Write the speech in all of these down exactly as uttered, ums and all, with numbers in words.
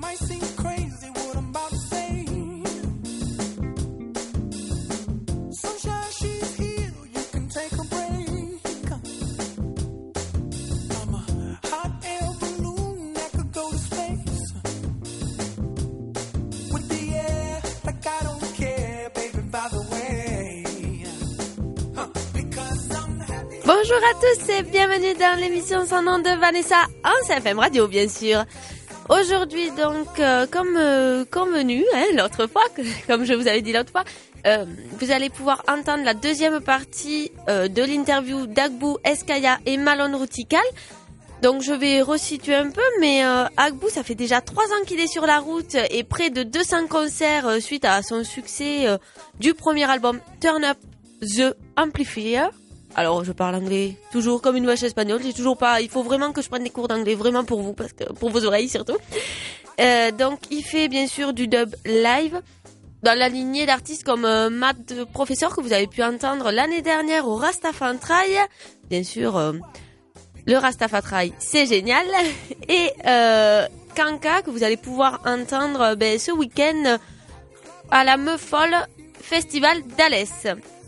Bonjour à tous et bienvenue dans l'émission Sans nom de Vanessa en C F M Radio, bien sûr. Aujourd'hui, donc, euh, comme euh, convenu, hein, l'autre fois, comme je vous avais dit l'autre fois, euh, vous allez pouvoir entendre la deuxième partie euh, de l'interview d'Agbou, Eskaya et Malone Rutikal. Donc, je vais resituer un peu, mais euh, Agbou, ça fait déjà trois ans qu'il est sur la route et près de deux cents concerts euh, suite à son succès euh, du premier album Turn Up The Amplifier. Alors, je parle anglais toujours comme une vache espagnole. J'ai toujours pas. Il faut vraiment que je prenne des cours d'anglais, vraiment pour vous, parce que pour vos oreilles surtout. Euh, donc, il fait bien sûr du dub live dans la lignée d'artistes comme euh, Matt Professor que vous avez pu entendre l'année dernière au Rastafari. Bien sûr, euh, le Rastafari, c'est génial. Et euh, Kanka que vous allez pouvoir entendre ben, ce week-end à la Meuf Folle Festival d'Alès.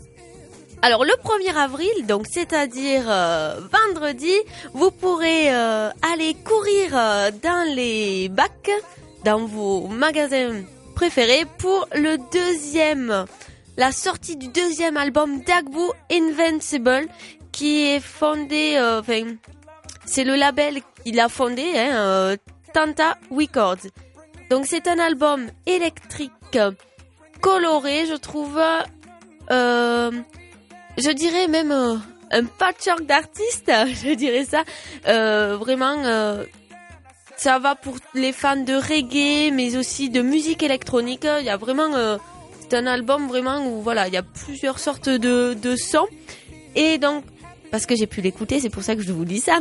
Alors le premier avril, donc c'est-à-dire euh, vendredi, vous pourrez euh, aller courir euh, dans les bacs, dans vos magasins préférés pour le deuxième, la sortie du deuxième album d'Agbou, Invincible, qui est fondé, euh, enfin, c'est le label qu'il a fondé, hein, euh, Tanta Records. Donc c'est un album électrique coloré, je trouve. Euh, Je dirais même euh, un patchwork d'artistes, je dirais ça. Euh, vraiment, euh, ça va pour les fans de reggae, mais aussi de musique électronique. Il y a vraiment, euh, c'est un album vraiment où voilà, il y a plusieurs sortes de, de sons. Et donc, parce que j'ai pu l'écouter, c'est pour ça que je vous dis ça.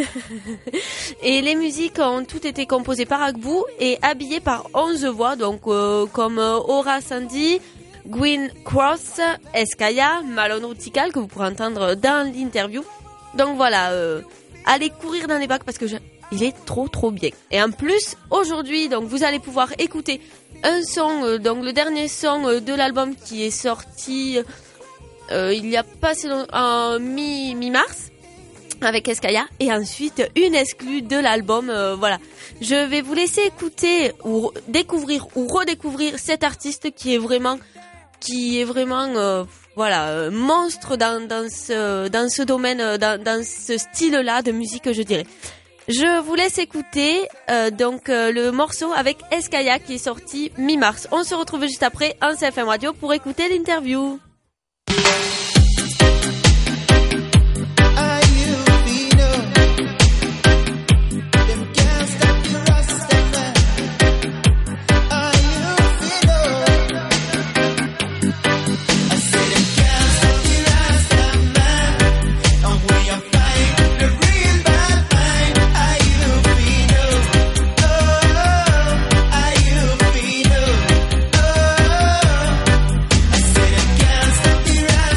Et les musiques ont toutes été composées par Agbou et habillées par onze voix, donc euh, comme euh, Aura Sandy, Gwyn Cross, Eskaya, Malone Rutikal que vous pourrez entendre dans l'interview. Donc voilà, euh, allez courir dans les bacs parce que je... il est trop trop bien. Et en plus, aujourd'hui, donc vous allez pouvoir écouter un son, euh, donc le dernier son euh, de l'album qui est sorti euh, il y a pas si longtemps, en mi, mi-mars avec Eskaya, et ensuite une exclue de l'album. Euh, voilà, je vais vous laisser écouter ou découvrir ou redécouvrir cet artiste qui est vraiment qui est vraiment euh, voilà euh, monstre dans dans ce dans ce domaine, euh, dans dans ce style-là de musique, je dirais. Je vous laisse écouter euh, donc euh, le morceau avec Eskaya qui est sorti mi-mars. On se retrouve juste après en C F M Radio pour écouter l'interview. Right.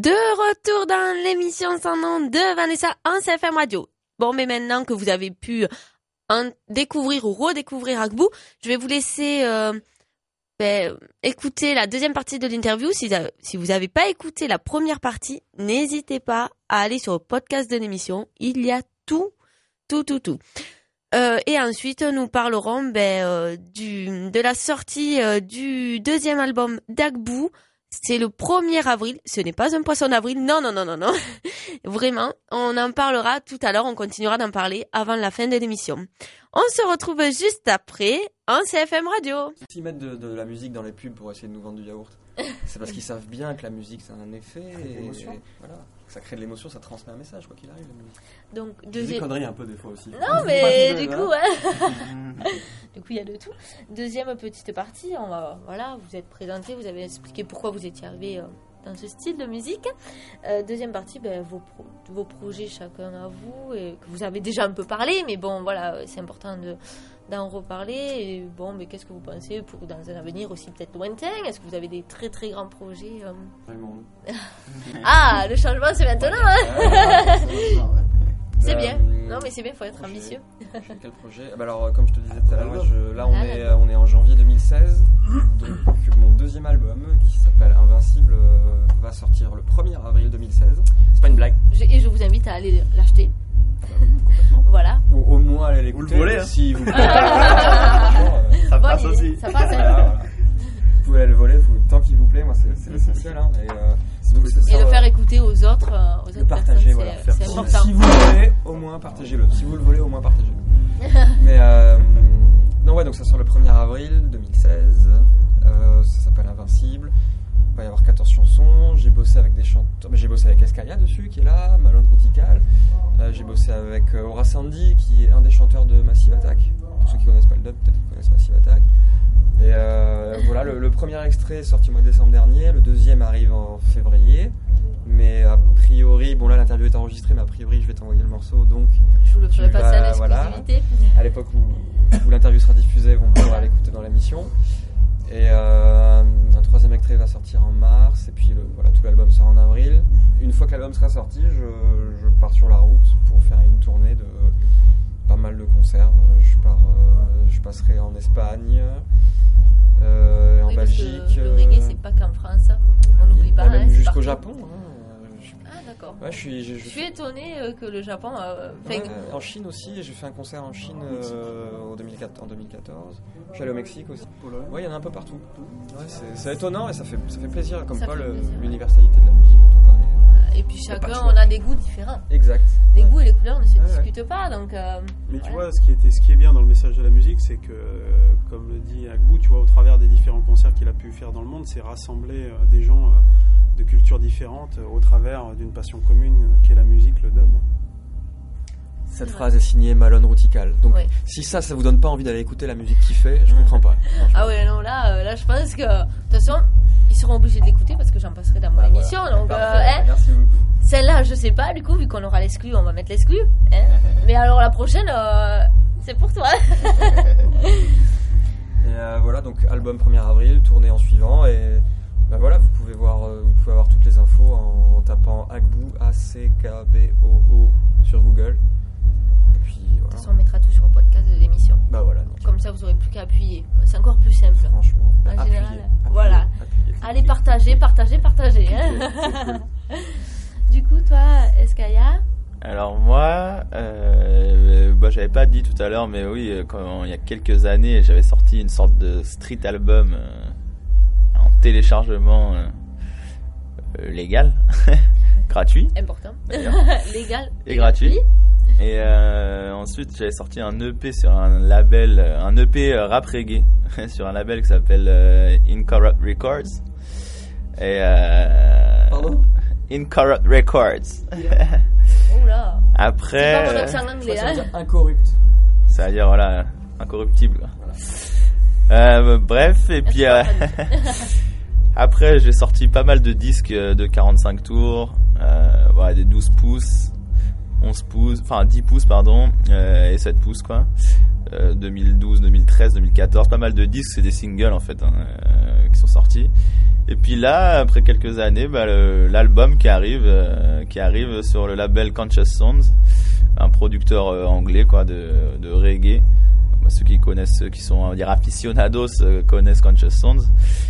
De retour dans l'émission Sans nom de Vanessa en C F M Radio. Bon, mais maintenant que vous avez pu en découvrir ou redécouvrir Agbou, je vais vous laisser euh, ben, écouter la deuxième partie de l'interview. Si, si vous n'avez pas écouté la première partie, n'hésitez pas à aller sur le podcast de l'émission. Il y a tout, tout, tout, tout. Euh, et ensuite, nous parlerons ben, euh, du, de la sortie euh, du deuxième album d'Agbou. C'est le premier avril, ce n'est pas un poisson d'avril, non, non, non, non, non. Vraiment, on en parlera tout à l'heure, on continuera d'en parler avant la fin de l'émission. On se retrouve juste après en C F M Radio. S'ils mettent de, de la musique dans les pubs pour essayer de nous vendre du yaourt, c'est parce qu'ils savent bien que la musique, ça a un effet, et, et voilà, ça crée de l'émotion, ça transmet un message, quoi qu'il arrive, la musique. Donc, deuxième... des conneries un peu des fois aussi. Non, mais du coup, ouais. Du coup, il y a de tout. Deuxième petite partie, on va, voilà, vous êtes présenté, vous avez expliqué pourquoi vous étiez arrivé euh, dans ce style de musique. Euh, deuxième partie, ben, vos, pro- vos projets chacun à vous, et que vous avez déjà un peu parlé, mais bon, voilà, c'est important de, d'en reparler. Et bon, mais qu'est-ce que vous pensez pour dans un avenir aussi peut-être lointain? Est-ce que vous avez des très très grands projets euh... Ah, le changement c'est maintenant, hein. C'est bien. Euh, non, mais c'est bien, il faut être ambitieux. Quel projet? bah Alors, comme je te disais tout à l'heure, je, là on est, on est en janvier deux mille seize. Donc, mon deuxième album, qui s'appelle Invincible, euh, va sortir le premier avril deux mille seize. C'est pas une blague. Je, et je vous invite à aller l'acheter. Ah bah oui, complètement. Voilà. Ou au moins aller l'écouter. Vous le volez, hein. Si vous pouvez. Ça bon, passe aussi. Ça passe, hein. Voilà, voilà. Vous pouvez aller le voler, vous, tant qu'il vous plaît, moi c'est, c'est l'essentiel. Hein. Et, euh, donc, et ça, le faire écouter aux autres, euh, aux le autres partager, personnes, voilà, c'est, faire c'est si, important. si vous le volez, au moins partagez-le. Si vous le volez, au moins partagez-le. Mais euh, non, ouais, donc ça sort le premier avril deux mille seize. Euh, ça s'appelle Invincible. Il va y avoir quatorze chansons. J'ai bossé avec des chanteurs. J'ai bossé avec Escaya dessus, qui est là, Malone Rutical. Euh, j'ai bossé avec euh, Horace Andy, qui est un des chanteurs de Massive Attack. Pour ceux qui connaissent pas le dub, peut-être qu'ils connaissent Massive Attack. Et euh, voilà, le, le premier extrait est sorti au mois de décembre dernier, le deuxième arrive en février, mais a priori, bon là l'interview est enregistrée, mais a priori je vais t'envoyer le morceau, donc je vous le ferai passer à l'exclusivité. Voilà, à l'époque où, où l'interview sera diffusée, vous pourrez l'écouter dans l'émission. Et euh, un troisième extrait va sortir en mars, et puis le, voilà, tout l'album sort en avril. Une fois que l'album sera sorti, je, je pars sur la route pour faire une tournée de pas mal de concerts. Je, pars, je passerai en Espagne. Euh, oui, en Belgique. Le reggae, c'est pas qu'en France, on n'oublie pas. Même hein, jusqu'au Japon. Hein, je... Ah, d'accord. Ouais, je suis, je, je... je suis étonné euh, que le Japon. Euh, fait... ouais, en Chine aussi, j'ai fait un concert en Chine euh, en deux mille quatorze. Je suis allé au Mexique aussi. Ouais, il y en a un peu partout. Ouais, c'est, c'est étonnant et ça fait, ça fait plaisir, comme quoi le, l'universalité de la musique dont on parlait. Et puis chacun, on a des goûts différents. Exact. Les ouais. goûts et les couleurs ne se ouais, discutent ouais. pas, donc. Euh, Mais voilà. tu vois, ce qui, était, ce qui est bien dans le message de la musique, c'est que, euh, comme le dit Agbou, tu vois, au travers des différents concerts qu'il a pu faire dans le monde, c'est rassembler euh, des gens euh, de cultures différentes euh, au travers d'une passion commune euh, qui est la musique, le dub. Cette phrase est signée Malone Rutical. Donc, oui. Si ça, ça vous donne pas envie d'aller écouter la musique qu'il fait, je comprends pas. Ah ouais, non, là, euh, là, je pense que, de toute façon, ils seront obligés de l'écouter parce que j'en passerai dans mon ah, émission. Voilà. Donc, euh, hein, merci beaucoup. Celle-là, je sais pas, du coup, vu qu'on aura l'exclu, on va mettre l'exclu. Hein. Mais alors, la prochaine, euh, c'est pour toi. Et euh, voilà, donc album premier avril, tournée en suivant. Et ben voilà, vous pouvez voir, euh, vous pouvez avoir toutes les infos en, en tapant Agbou, A C K B O O sur Google. Et puis voilà. De toute façon, on mettra tout sur le podcast de l'émission. Bah voilà. Comme ça, vous aurez plus qu'à appuyer. C'est encore plus simple. Franchement. En appuyer, général, appuyer, voilà. Appuyer, allez partager, partager, partager. Hein. Cool. Du coup, toi, Escaya? Alors moi, euh, bah, j'avais pas dit tout à l'heure, mais oui, quand, il y a quelques années, j'avais sorti une sorte de street album euh, en téléchargement euh, euh, légal, gratuit. Important. Légal et, et gratuit. gratuit. Et euh, ensuite, j'avais sorti un E P sur un label, un E P rap reggae sur un label qui s'appelle euh, Incorrupt Records. Et euh, Pardon? Incorrupt Records. Oula. Après. C'est pas mon accent anglais, ça, ça veut dire hein. incorrupt. Ça veut dire, voilà, incorruptible. Voilà. Euh, bref, et puis. Euh, après, j'ai sorti pas mal de disques de quarante-cinq tours, euh, voilà, des douze pouces, onze pouces, enfin dix pouces, pardon, euh, et sept pouces, quoi. Euh, deux mille douze, deux mille treize, deux mille quatorze, pas mal de disques, c'est des singles en fait, hein, euh, qui sont sortis. Et puis là, après quelques années, bah, le, l'album qui arrive, euh, qui arrive sur le label Conscious Sounds, un producteur euh, anglais quoi, de, de reggae. Bah, ceux qui connaissent, ceux qui sont on va dire aficionados euh, connaissent Conscious Sounds.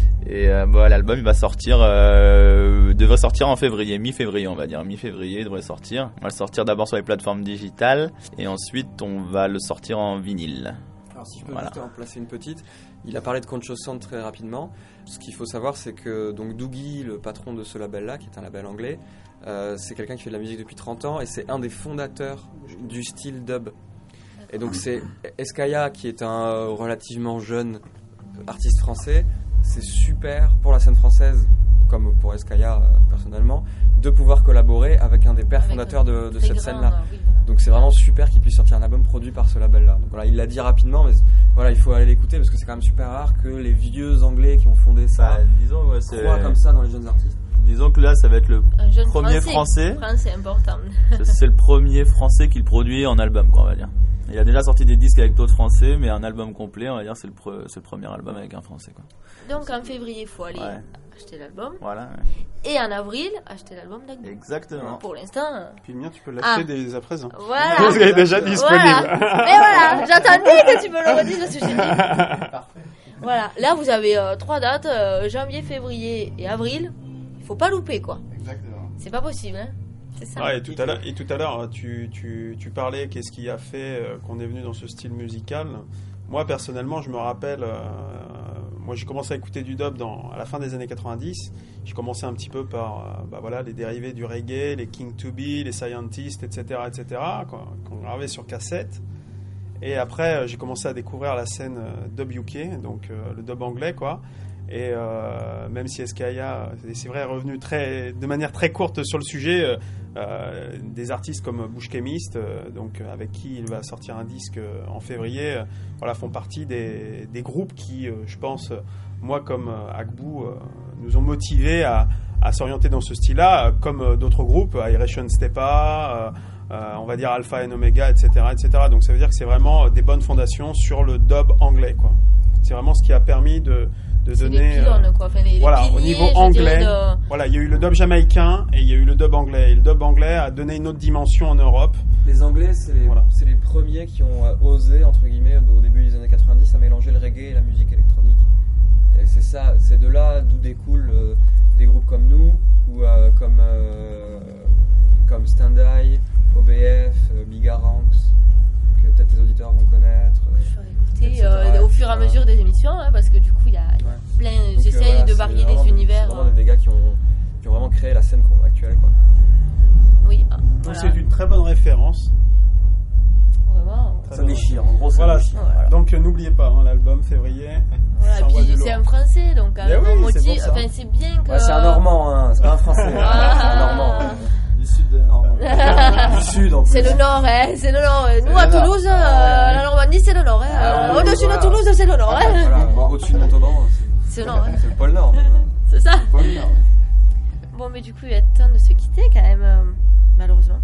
Et euh, bah, l'album il va sortir, euh, devrait sortir en février, mi-février on va dire, mi-février il devrait sortir. On va le sortir d'abord sur les plateformes digitales et ensuite on va le sortir en vinyle. Alors si je peux Voilà. juste en placer une petite, il a parlé de Conscious Sound très rapidement. Ce qu'il faut savoir, c'est que donc Dougie, le patron de ce label-là, qui est un label anglais, euh, c'est quelqu'un qui fait de la musique depuis trente ans et c'est un des fondateurs du style dub. Et donc c'est Eskaya, qui est un euh, relativement jeune artiste français. C'est super pour la scène française, comme pour Eskaya euh, personnellement, de pouvoir collaborer avec un des pères Avec fondateurs de, de Très cette grand, scène-là. euh, oui, voilà. Donc c'est vraiment super qu'il puisse sortir un album produit par ce label-là. Donc voilà, il l'a dit rapidement, mais voilà, il faut aller l'écouter parce que c'est quand même super rare que les vieux Anglais qui ont fondé ça Bah, disons, ouais, c'est... croient comme ça dans les jeunes artistes. disons que là ça va être le Un jeune premier français. français. Français, important. c'est, c'est le premier français qui le produit en album quoi on va dire. Il a déjà sorti des disques avec d'autres français, mais un album complet on va dire c'est le, pre- c'est le premier album avec un français quoi. Donc en février, il faut aller Ouais. acheter l'album. Voilà. Ouais. Et en avril, acheter l'album d'Agbu. Exactement. Pour l'instant. euh, Puis le mien, tu peux l'acheter Ah. dès à présent. Voilà. Parce qu'il est déjà disponible. Voilà. Mais voilà, j'attendais que tu me le redises parce que j'ai dit. Voilà, là vous avez euh, trois dates, euh, janvier, février et avril. Il faut pas louper quoi. Exactement. C'est pas possible, hein. C'est ça. Ouais, et tout à l'heure, et tout à l'heure tu, tu, tu parlais qu'est-ce qui a fait euh, qu'on est venu dans ce style musical. Moi, personnellement, je me rappelle, euh, moi j'ai commencé à écouter du dub dans, à la fin des années quatre-vingt-dix. J'ai commencé un petit peu par euh, bah, voilà, les dérivés du reggae, les King to Be, les Scientists, et cetera, et cetera, qu'on, qu'on gravait sur cassette. Et après, euh, j'ai commencé à découvrir la scène euh, dub U K, donc euh, le dub anglais, quoi. Et euh, même si Eskaya, c'est vrai, est revenu très, de manière très courte sur le sujet, euh, euh, des artistes comme Bush Chemist, euh, donc euh, avec qui il va sortir un disque euh, en février, euh, voilà, font partie des, des groupes qui, euh, je pense, euh, moi comme euh, Agbu, euh, nous ont motivés à, à s'orienter dans ce style-là, euh, comme euh, d'autres groupes, Iration Stepa, euh, euh, on va dire Alpha and Omega, et cetera, et cetera. Donc ça veut dire que c'est vraiment des bonnes fondations sur le dub anglais, quoi. C'est vraiment ce qui a permis de de C'est donner les pylônes, quoi. Enfin, les, les voilà, au piliers, niveau je anglais, dirais, de- voilà, il y a eu le dub jamaïcain et il y a eu le dub anglais. Et le dub anglais a donné une autre dimension en Europe. Les Anglais, c'est les, Voilà. c'est les premiers qui ont euh, osé, entre guillemets, au début des années quatre-vingt-dix, à mélanger le reggae et la musique électronique. Et c'est ça, c'est de là d'où découlent euh, des groupes comme nous, ou euh, comme, euh, comme Stand Eye, O B F, euh, Bigaranx, que peut-être les auditeurs vont connaître. euh, Je ferai écouter et cetera, euh, au fur et à et cetera. mesure des émissions, hein, parce que du coup, il y a il y a Ouais. plein. Donc, J'essaye euh, voilà, de c'est varier vraiment les des- univers. C'est vraiment des gars qui ont, qui ont vraiment créé la scène qu'on- actuelle, quoi. Oui, ah, Donc voilà. c'est une très bonne référence. Vraiment. Très Ça bonne déchire, en gros, ça Voilà. déchire. Voilà. Donc euh, n'oubliez pas hein, l'album février. Voilà, Ça envoie puis du c'est lourd. un français, donc avec oui, un c'est motif. pour ça. Enfin, c'est bien que. Ouais, c'est un Normand, hein, c'est pas un Français, hein, Ah. c'est un Normand. hein. Du sud de Normandie. Du Sud, en plus. C'est le Nord, hein, c'est le Nord. Nous, C'est à le Nord. Toulouse, euh, Ah, ouais. la Normandie, c'est le Nord. Hein. Ah, oui, Au-dessus voilà. de Toulouse, c'est le Nord. Ah, Hein. voilà, bon, au-dessus de Montauban, c'est- C'est le Nord, hein. c'est le pôle Nord. C'est ça. Le pôle Nord. Bon, mais du coup, il est temps de se quitter quand même, euh, malheureusement.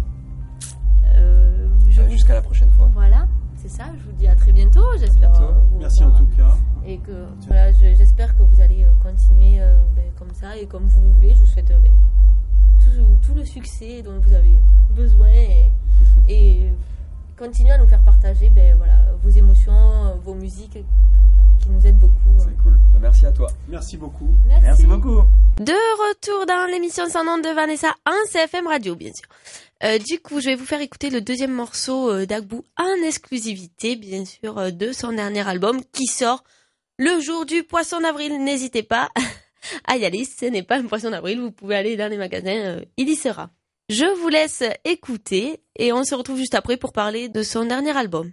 Euh, je Euh, vous- Jusqu'à la prochaine fois. Voilà, c'est ça. Je vous dis à très bientôt. J'espère. bientôt. euh, vous Merci en revoir. tout cas. Et que voilà, je- j'espère que vous allez euh, continuer euh, ben, comme ça et comme vous le voulez. Je vous souhaite euh, ben, tout, tout le succès dont vous avez besoin et, et continuez à nous faire partager ben, voilà, vos émotions, vos musiques qui nous aident beaucoup. C'est cool. Bah, merci à toi. Merci beaucoup. Merci beaucoup. De retour dans l'émission Sans nom de Vanessa en C F M Radio, bien sûr. Euh, du coup, je vais vous faire écouter le deuxième morceau euh, d'Agbu en exclusivité, bien sûr, euh, de son dernier album qui sort le jour du poisson d'avril. N'hésitez pas à y aller, ce n'est pas un poisson d'avril, vous pouvez aller dans les magasins, euh, il y sera. Je vous laisse écouter et on se retrouve juste après pour parler de son dernier album.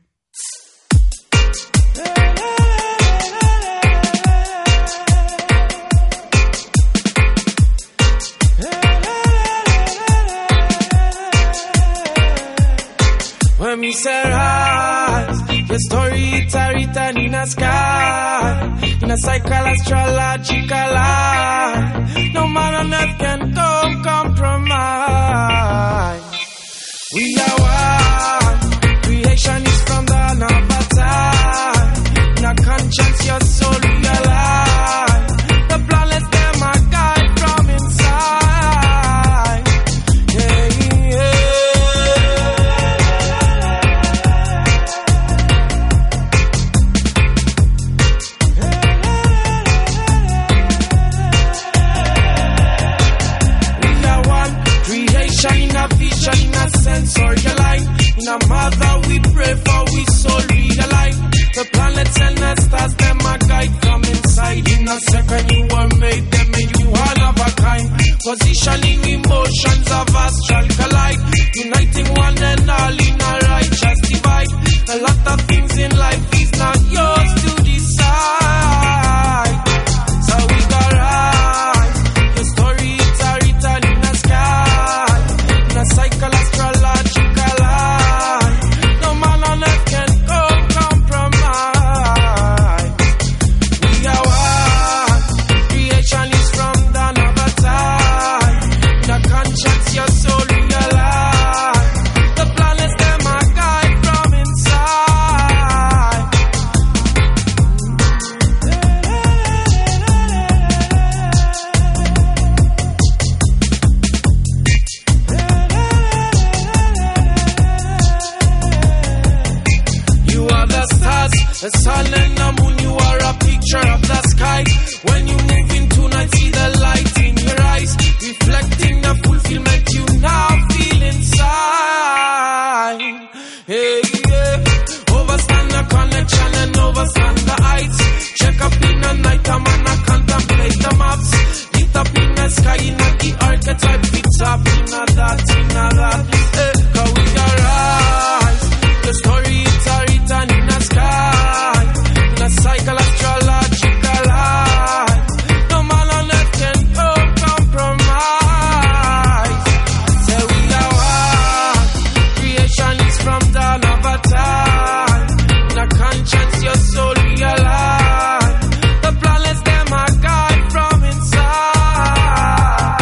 When me say rise, your story it's a written in a sky, in a psychological lie. No man on earth can come compromise. We are one, creation is from the another time. In a conscience, your soul realize. The planets them are God. and the stars, them a guide from inside. In a second you were made, them made you one of a kind. Positioning emotions of astral collide, uniting one and all in a righteous divide. A lot of things in life is not yours to decide. So we got rise, the story it's a written in the sky. In a cycle astrological line, no man on earth can come compromise. We are one, creation is from dawn of a time. The conscience, your soul realize. The planets, them are guide from inside. You are the stars, the sun and the moon. You are a picture of the sky. When you move into night, see the light in your eyes, reflecting the fulfillment you now feel inside. Hey, yeah. Overstand the connection and overstand the heights. Check up in the night, I'm gonna contemplate the maps. Lit up in the sky, in the archetype, it's up in a that, in a that. Hey, how we arise, the story it's a written in the sky. In a cycle astrological line, no man on earth can come compromise. Say we are one, creation is from dawn of a time. In a conscience, your soul realize. The planets, them are guide from inside.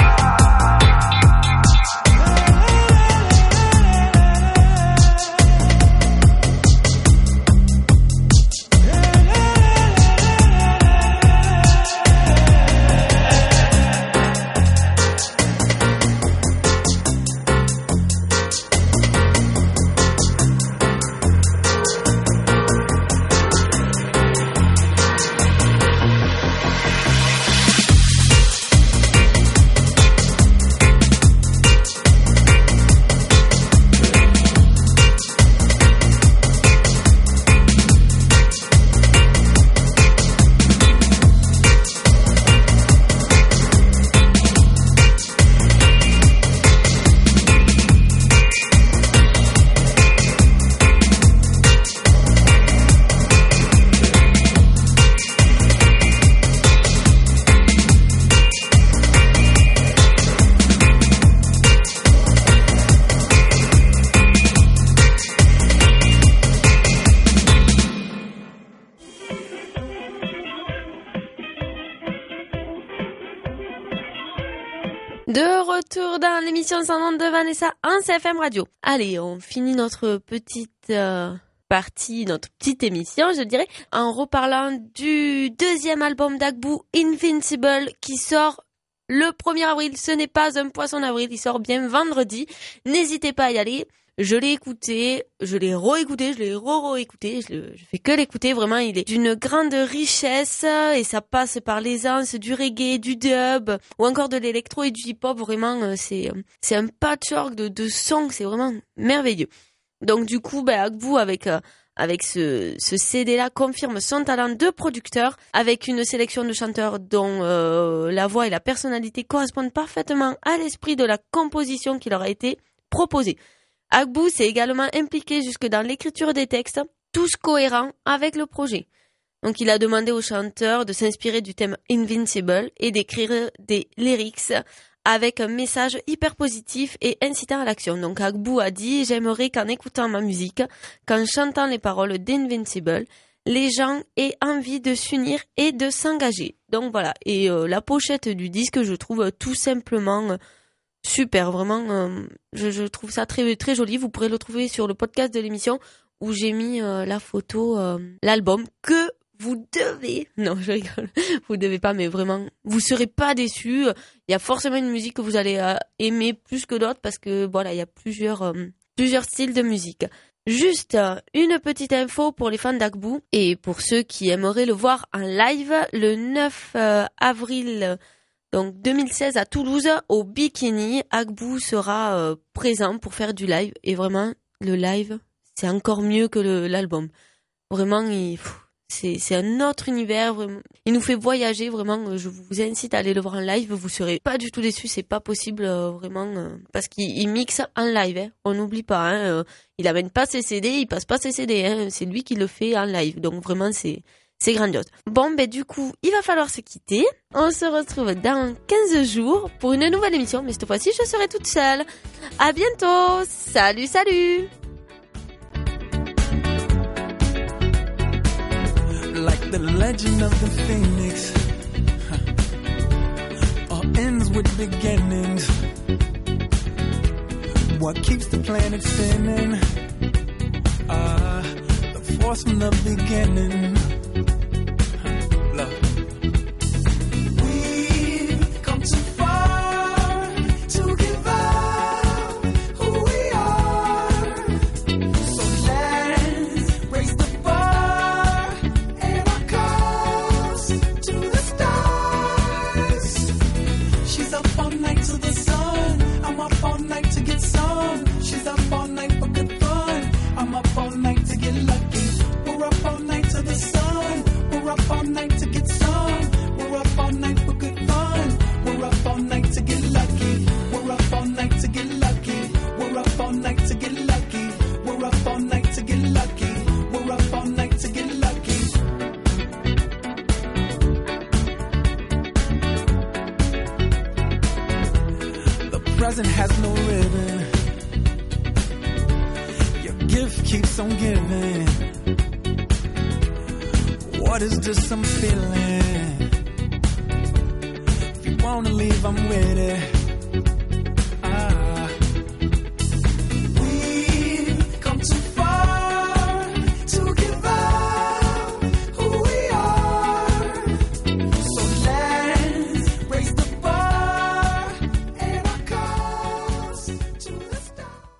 De retour dans l'émission Sans nom de Vanessa en C F M Radio. Allez, on finit notre petite euh, partie, notre petite émission, je dirais, en reparlant du deuxième album d'Agbu, Invincible, qui sort le premier avril. Ce n'est pas un poisson d'avril, il sort bien vendredi. N'hésitez pas à y aller. Je l'ai écouté, je l'ai re-écouté, je l'ai re-re-écouté, je, le, je fais que l'écouter, vraiment il est d'une grande richesse et ça passe par l'aisance du reggae, du dub ou encore de l'électro et du hip-hop, vraiment c'est c'est un patchwork de, de sons, c'est vraiment merveilleux. Donc du coup, ben, Agbu avec euh, avec ce, ce C D-là confirme son talent de producteur avec une sélection de chanteurs dont euh, la voix et la personnalité correspondent parfaitement à l'esprit de la composition qui leur a été proposée. Agbu s'est également impliqué jusque dans l'écriture des textes, tous cohérents avec le projet. Donc il a demandé aux chanteurs de s'inspirer du thème Invincible et d'écrire des lyrics avec un message hyper positif et incitant à l'action. Donc Agbu a dit « J'aimerais qu'en écoutant ma musique, qu'en chantant les paroles d'Invincible, les gens aient envie de s'unir et de s'engager. » Donc voilà, et euh, la pochette du disque, je trouve tout simplement... Euh, super, vraiment, euh, je, je trouve ça très très joli. Vous pourrez le trouver sur le podcast de l'émission où j'ai mis euh, la photo, euh, l'album que vous devez. Non, je rigole. Vous devez pas, mais vraiment, vous serez pas déçus. Il y a forcément une musique que vous allez euh, aimer plus que d'autres parce que voilà, il y a plusieurs euh, plusieurs styles de musique. Juste euh, une petite info pour les fans d'Agbu et pour ceux qui aimeraient le voir en live le neuf avril. Donc deux mille seize à Toulouse, au Bikini, Agbu sera euh, présent pour faire du live. Et vraiment, le live, c'est encore mieux que le, l'album. Vraiment, il, pff, C'est, c'est un autre univers, vraiment. Il nous fait voyager, vraiment. Je vous incite à aller le voir en live. Vous serez pas du tout déçus, c'est pas possible, euh, vraiment. Euh, parce qu'il il mixe en live, hein. On n'oublie pas, hein. Euh, il amène pas ses C D, il passe pas ses C D, hein. C'est lui qui le fait en live. Donc vraiment, c'est, c'est grandiose. Bon, ben, du coup, il va falloir se quitter. On se retrouve dans quinze jours pour une nouvelle émission. Mais cette fois-ci, je serai toute seule. À bientôt. Salut, salut. Like the legend of the phoenix, huh. All ends with beginnings. What keeps the planet spinning? Uh, the force from the beginning. Huh. Love. We've come too far to give up who we are. So let's raise the bar and our cups to the stars. She's up all night to the sun. I'm up all night to get some. She's up all night for good fun. I'm up all night to get lucky. We're up all night to the sun. We're up all night to get some. We're up all night for good fun. We're up all night to get lucky. We're up all night to get lucky. We're up all night to get lucky. We're up all night to get lucky. We're up all night to get lucky. The present has no ribbon. Your gift keeps on giving. What is this I'm feeling? If you wanna leave, I'm with it.